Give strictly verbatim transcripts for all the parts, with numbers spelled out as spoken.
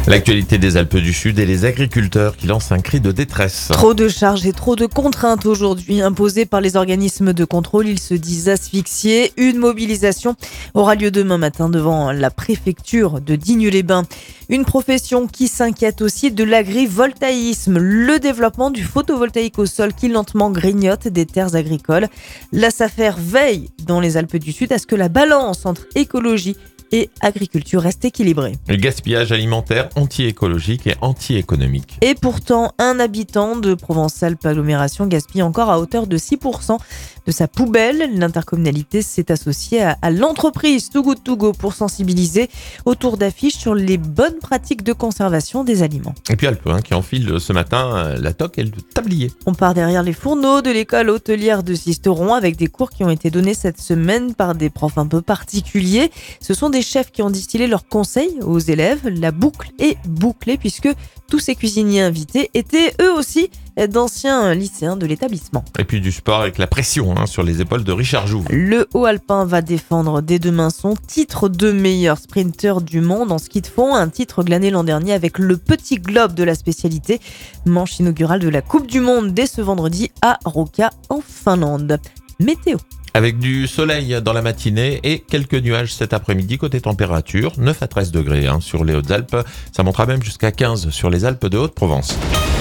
L'actualité des Alpes du Sud et les agriculteurs qui lancent un cri de détresse. Trop de charges et trop de contraintes aujourd'hui imposées par les organismes de contrôle. Ils se disent asphyxiés. Une mobilisation aura lieu demain matin devant la préfecture de Digne-les-Bains. Une profession qui s'inquiète aussi de l'agrivoltaïsme, le développement du photovoltaïque au sol qui lentement grignote des terres agricoles. La SAFER veille dans les Alpes du Sud à ce que la balance entre écologie et agriculture reste équilibrée. Le gaspillage alimentaire anti-écologique et anti-économique. Et pourtant, un habitant de Provence-Alpes-Agglomération gaspille encore à hauteur de six pour cent de sa poubelle. L'intercommunalité s'est associée à, à l'entreprise Too Good To Go pour sensibiliser autour d'affiches sur les bonnes pratiques de conservation des aliments. Et puis Alpes hein, qui enfile ce matin la toque et le tablier. On part derrière les fourneaux de l'école hôtelière de Sisteron avec des cours qui ont été donnés cette semaine par des profs un peu particuliers. Ce sont des chefs qui ont distillé leurs conseils aux élèves. La boucle est bouclée puisque tous ces cuisiniers invités étaient eux aussi d'anciens lycéens de l'établissement. Et puis du sport avec la pression hein, sur les épaules de Richard Jouve. Le Haut-Alpin va défendre dès demain son titre de meilleur sprinter du monde en ski de fond, un titre glané l'an dernier avec le petit globe de la spécialité, manche inaugurale de la Coupe du Monde dès ce vendredi à Ruka en Finlande. Météo. Avec du soleil dans la matinée et quelques nuages cet après-midi. Côté température, neuf à treize degrés hein, sur les Hautes-Alpes. Ça montera même jusqu'à quinze sur les Alpes de Haute-Provence.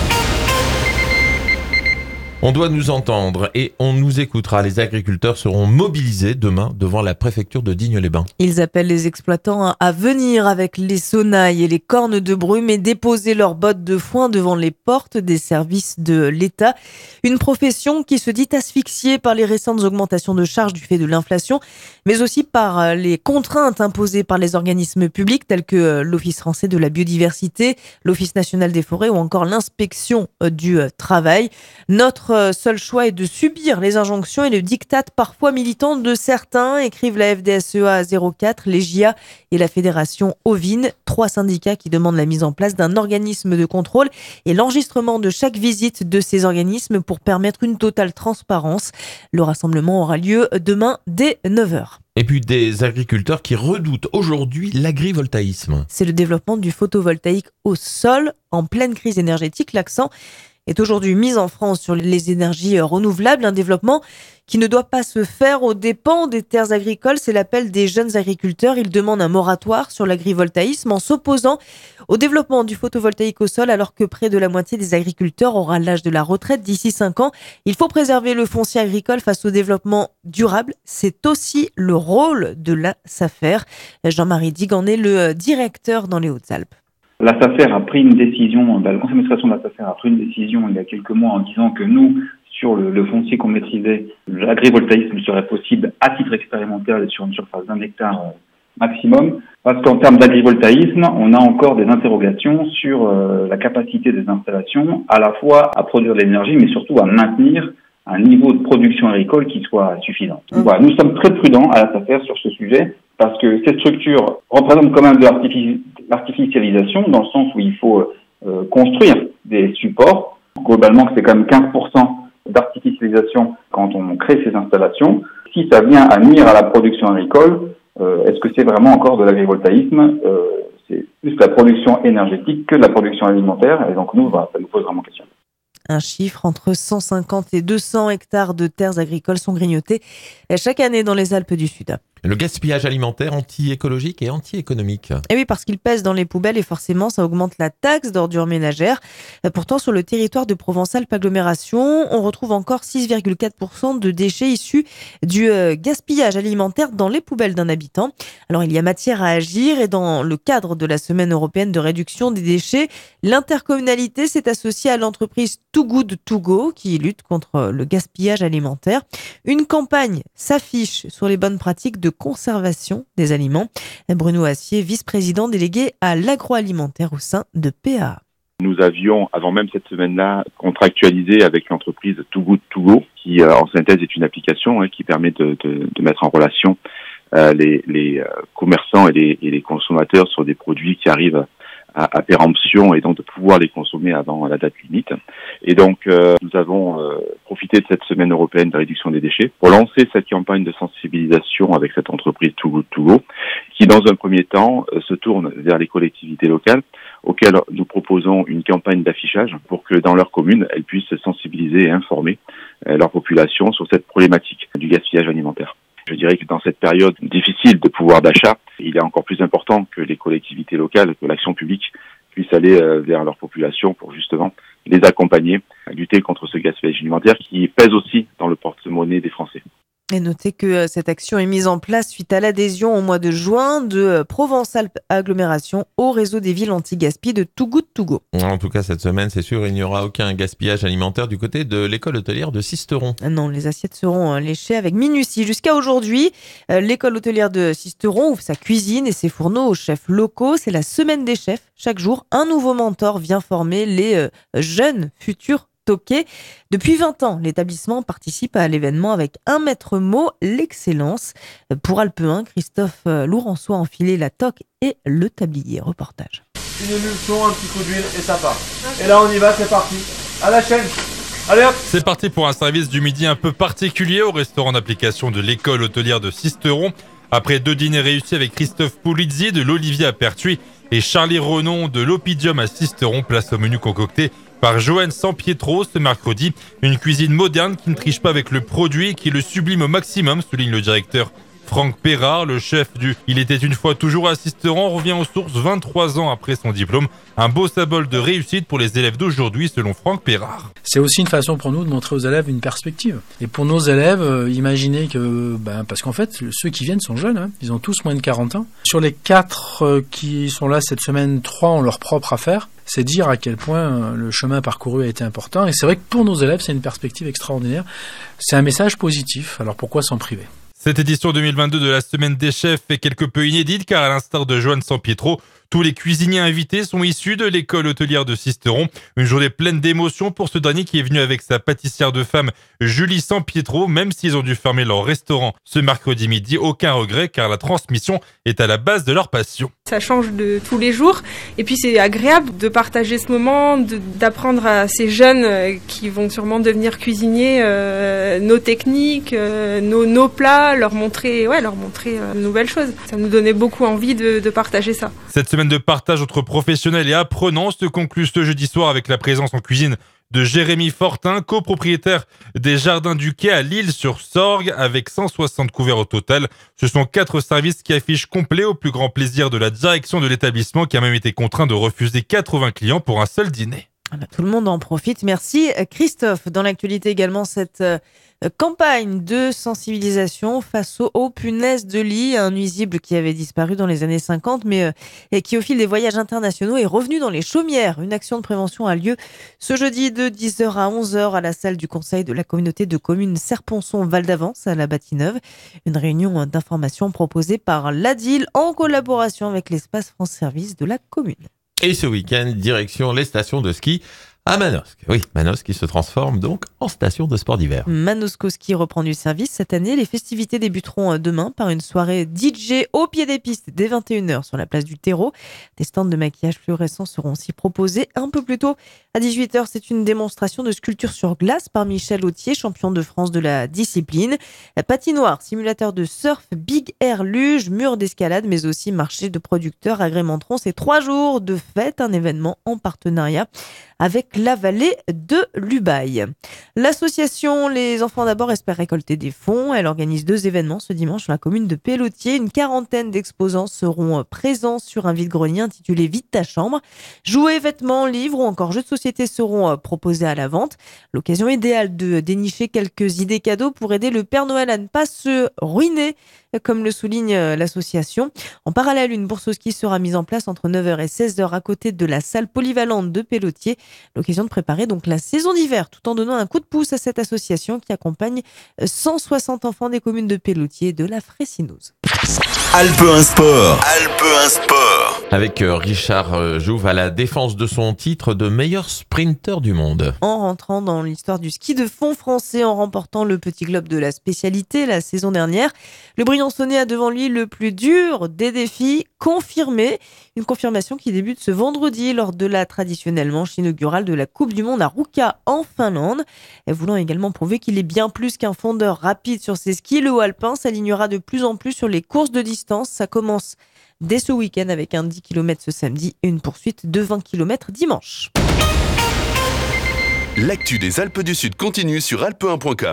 On doit nous entendre et on nous écoutera. Les agriculteurs seront mobilisés demain devant la préfecture de Digne-les-Bains. Ils appellent les exploitants à venir avec les sonnailles et les cornes de brume et déposer leurs bottes de foin devant les portes des services de l'État. Une profession qui se dit asphyxiée par les récentes augmentations de charges du fait de l'inflation, mais aussi par les contraintes imposées par les organismes publics tels que l'Office français de la biodiversité, l'Office national des forêts ou encore l'inspection du travail. Notre seul choix est de subir les injonctions et le diktat parfois militant de certains, écrivent la F D S E A zéro quatre, les J A et la Fédération Ovine, trois syndicats qui demandent la mise en place d'un organisme de contrôle et l'enregistrement de chaque visite de ces organismes pour permettre une totale transparence. Le rassemblement aura lieu demain dès neuf heures. Et puis des agriculteurs qui redoutent aujourd'hui l'agrivoltaïsme. C'est le développement du photovoltaïque au sol en pleine crise énergétique. L'accent est aujourd'hui mis en France sur les énergies renouvelables, un développement qui ne doit pas se faire aux dépens des terres agricoles. C'est l'appel des jeunes agriculteurs. Ils demandent un moratoire sur l'agrivoltaïsme en s'opposant au développement du photovoltaïque au sol alors que près de la moitié des agriculteurs aura l'âge de la retraite d'ici cinq ans. Il faut préserver le foncier agricole face au développement durable. C'est aussi le rôle de la SAFER. Jean-Marie Digue en est le directeur dans les Hautes-Alpes. La SAFER a pris une décision, le conseil d'administration de la SAFER a pris une décision il y a quelques mois en disant que nous, sur le, le foncier qu'on maîtrisait, l'agrivoltaïsme serait possible à titre expérimental sur une surface d'un hectare maximum. Parce qu'en termes d'agrivoltaïsme, on a encore des interrogations sur euh, la capacité des installations à la fois à produire de l'énergie, mais surtout à maintenir un niveau de production agricole qui soit suffisant. Donc, voilà, nous sommes très prudents à la SAFER sur ce sujet parce que cette structure représente quand même de l'artifici- l'artificialisation dans le sens où il faut euh, construire des supports. Globalement, c'est quand même quinze pour cent d'artificialisation quand on crée ces installations. Si ça vient à nuire à la production agricole, euh, est-ce que c'est vraiment encore de l'agrivoltaïsme ? euh, C'est plus de la production énergétique que de la production alimentaire. Et donc nous, voilà, ça nous pose vraiment question. Un chiffre entre cent cinquante et deux cents hectares de terres agricoles sont grignotés chaque année dans les Alpes du Sud. Le gaspillage alimentaire anti-écologique et anti-économique. Et oui, parce qu'il pèse dans les poubelles et forcément, ça augmente la taxe d'ordures ménagères. Pourtant, sur le territoire de Provence-Alpes-Agglomération, on retrouve encore six virgule quatre pour cent de déchets issus du gaspillage alimentaire dans les poubelles d'un habitant. Alors, il y a matière à agir et dans le cadre de la Semaine européenne de réduction des déchets, l'intercommunalité s'est associée à l'entreprise Too Good To Go qui lutte contre le gaspillage alimentaire. Une campagne s'affiche sur les bonnes pratiques de conservation des aliments. Bruno Assier, vice-président délégué à l'agroalimentaire au sein de P A A. Nous avions, avant même cette semaine-là, contractualisé avec l'entreprise Too Good To Go, qui euh, en synthèse est une application hein, qui permet de, de, de mettre en relation euh, les, les euh, commerçants et les, et les consommateurs sur des produits qui arrivent à, à péremption et donc de pouvoir les consommer avant la date limite. Et donc, euh, nous avons euh, profité de cette semaine européenne de réduction des déchets pour lancer cette campagne de sensibilisation avec cette entreprise Too Good To Go, qui dans un premier temps euh, se tourne vers les collectivités locales, auxquelles nous proposons une campagne d'affichage pour que dans leur commune, elles puissent sensibiliser et informer euh, leur population sur cette problématique du gaspillage alimentaire. Je dirais que dans cette période difficile de pouvoir d'achat, il est encore plus important que les collectivités locales, que l'action publique puisse aller euh, vers leur population pour justement les accompagner à lutter contre ce gaspillage alimentaire qui pèse aussi dans le porte-monnaie des Français. Et notez que cette action est mise en place suite à l'adhésion au mois de juin de Provence-Alpes Agglomération au réseau des villes anti-gaspi de Too Good To Go. En tout cas, cette semaine, c'est sûr, il n'y aura aucun gaspillage alimentaire du côté de l'école hôtelière de Sisteron. Non, les assiettes seront léchées avec minutie. Jusqu'à aujourd'hui, l'école hôtelière de Sisteron ouvre sa cuisine et ses fourneaux aux chefs locaux. C'est la semaine des chefs. Chaque jour, un nouveau mentor vient former les jeunes futurs toqués. Depuis vingt ans, l'établissement participe à l'événement avec un maître mot, l'excellence. Pour Alpe un, Christophe Lourençois a enfilé la toque et le tablier. Reportage. Une émulsion, un petit coup d'huile et ça part. Et là on y va, c'est parti. À la chaîne. Allez hop. C'est parti pour un service du midi un peu particulier au restaurant d'application de l'école hôtelière de Sisteron. Après deux dîners réussis avec Christophe Poulizzi de l'Olivier à Pertuis et Charlie Renon de l'Opidium à Sisteron, place au menu concocté par Joanne Sampietro ce mercredi. Une cuisine moderne qui ne triche pas avec le produit et qui le sublime au maximum, souligne le directeur Franck Perrard, le chef du « Il était une fois toujours à Sisteron » revient aux sources vingt-trois ans après son diplôme. Un beau symbole de réussite pour les élèves d'aujourd'hui, selon Franck Perrard. C'est aussi une façon pour nous de montrer aux élèves une perspective. Et pour nos élèves, euh, imaginez que... Ben, parce qu'en fait, ceux qui viennent sont jeunes, hein, ils ont tous moins de quarante ans. Sur les quatre euh, qui sont là cette semaine, trois ont leur propre affaire. C'est dire à quel point euh, le chemin parcouru a été important. Et c'est vrai que pour nos élèves, c'est une perspective extraordinaire. C'est un message positif, alors pourquoi s'en priver ? Cette édition deux mille vingt-deux de la Semaine des Chefs est quelque peu inédite car à l'instar de Joanne Sampietro, tous les cuisiniers invités sont issus de l'école hôtelière de Sisteron. Une journée pleine d'émotions pour ce dernier qui est venu avec sa pâtissière de femme Julie Sampietro, même s'ils ont dû fermer leur restaurant ce mercredi midi. Aucun regret car la transmission est à la base de leur passion. Ça change de tous les jours et puis c'est agréable de partager ce moment, de, d'apprendre à ces jeunes euh, qui vont sûrement devenir cuisiniers euh, nos techniques, euh, nos, nos plats, leur montrer, ouais, leur montrer euh, de nouvelles choses. Ça nous donnait beaucoup envie de, de partager ça. Cette semaine de partage entre professionnels et apprenants se conclut ce jeudi soir avec la présence en cuisine de Jérémy Fortin, copropriétaire des Jardins du Quai à L'Isle-sur-Sorgue, avec cent soixante couverts au total. Ce sont quatre services qui affichent complet au plus grand plaisir de la direction de l'établissement qui a même été contraint de refuser quatre-vingts clients pour un seul dîner. Voilà, tout le monde en profite. Merci Christophe. Dans l'actualité également, cette euh, campagne de sensibilisation face aux, aux punaises de lit, un nuisible qui avait disparu dans les années cinquante, mais euh, et qui au fil des voyages internationaux est revenu dans les chaumières. Une action de prévention a lieu ce jeudi de dix heures à onze heures à la salle du conseil de la communauté de communes Serponçon-Val d'Avance à la Bâtie-Neuve. Une réunion d'information proposée par l'A D I L en collaboration avec l'espace France Service de la commune. Et ce week-end, direction les stations de ski à Manosque. Oui, Manosque qui se transforme donc en station de sport d'hiver. Manosque Ski reprend du service cette année. Les festivités débuteront demain par une soirée D J au pied des pistes dès vingt et une heures sur la place du Terreau. Des stands de maquillage fluorescents seront aussi proposés un peu plus tôt. À dix-huit heures, c'est une démonstration de sculpture sur glace par Michel Autier, champion de France de la discipline. Patinoire, simulateur de surf, big air luge, mur d'escalade, mais aussi marché de producteurs agrémenteront ces trois jours de fête, un événement en partenariat avec la vallée de l'Ubaye. L'association Les Enfants d'Abord espère récolter des fonds. Elle organise deux événements ce dimanche dans la commune de Pellotier. Une quarantaine d'exposants seront présents sur un vide-grenier intitulé « Vide ta chambre ». Jouets, vêtements, livres ou encore jeux de société seront proposés à la vente. L'occasion idéale de dénicher quelques idées cadeaux pour aider le Père Noël à ne pas se ruiner, comme le souligne l'association. En parallèle, une bourse au ski sera mise en place entre neuf heures et seize heures à côté de la salle polyvalente de Pellotier. L'occasion de préparer donc la saison d'hiver tout en donnant un coup de pouce à cette association qui accompagne cent soixante enfants des communes de Pellotier et de la Fraissineuse. Alpe un Sport. Alpe un Sport. Avec Richard Jouve à la défense de son titre de meilleur sprinter du monde. En rentrant dans l'histoire du ski de fond français en remportant le Petit Globe de la spécialité la saison dernière, le Briançonnais a devant lui le plus dur des défis confirmés. Une confirmation qui débute ce vendredi lors de la traditionnelle manche inaugurale de la Coupe du Monde à Ruka en Finlande. Et voulant également prouver qu'il est bien plus qu'un fondeur rapide sur ses skis, le haut alpin s'alignera de plus en plus sur les courses de distance. Ça commence dès ce week-end avec un dix kilomètres ce samedi et une poursuite de vingt kilomètres dimanche. L'actu des Alpes du Sud continue sur alpe un point com.